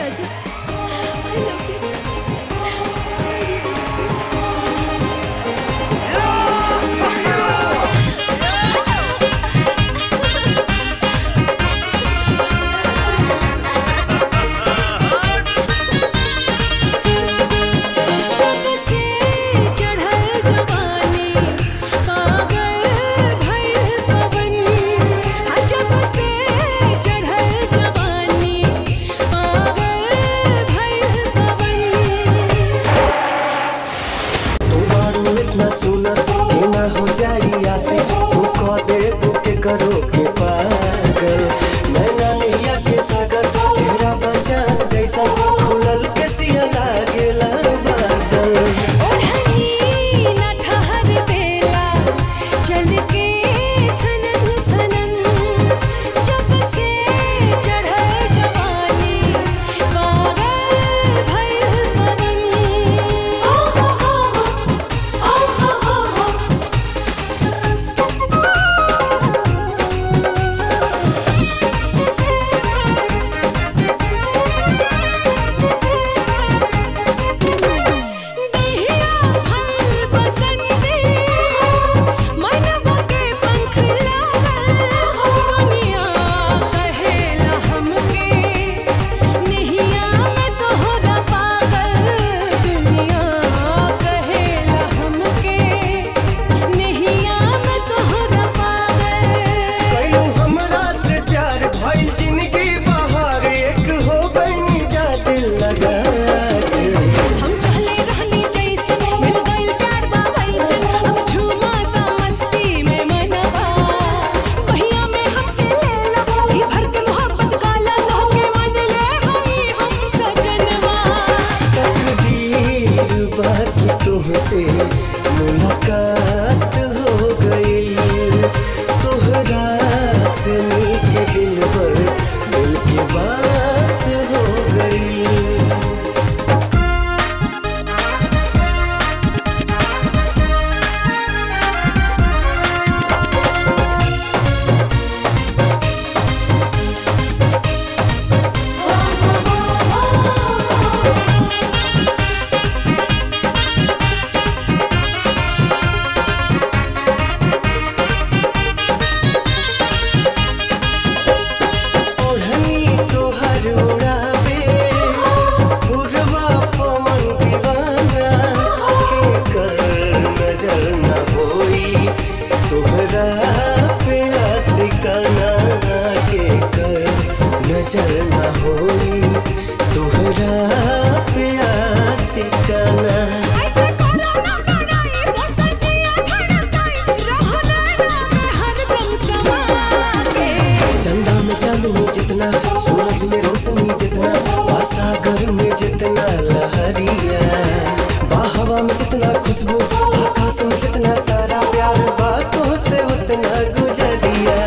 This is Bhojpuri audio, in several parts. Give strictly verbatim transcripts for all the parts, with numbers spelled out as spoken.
Raja, I love you. करो के पागल नैना नैया के सागर चेहरा बचान जैसा खुलल के सिया लागेला बादल ओढ़नी ना ठहर देला चल के सनन सनन जब से चढ़ल जवानी पागल भइल पवन ओ हो हो ओ हो हो तुमसे मुलाकात हो गई तोहरा से मिलके दिल भर दिल की बात हो गई नजर न होई तोहरा पे आशिकाना ऐसे करो ना बनाई बस जिया धड़काई रहना ना मैं हरदम समा के चंदा में चांदनी जितना सूरज में रोशनी जितना सागर में जितना लहरिया बाहवा में जितना खुशबू आकाश में जितना तारा प्यार बातों से उतना गुजरिया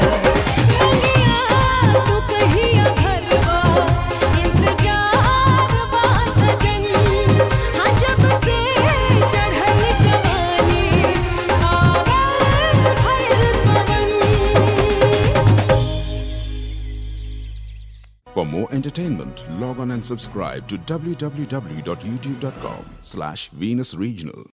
For more entertainment, log on and subscribe to w w w dot youtube dot com slash Venus Regional.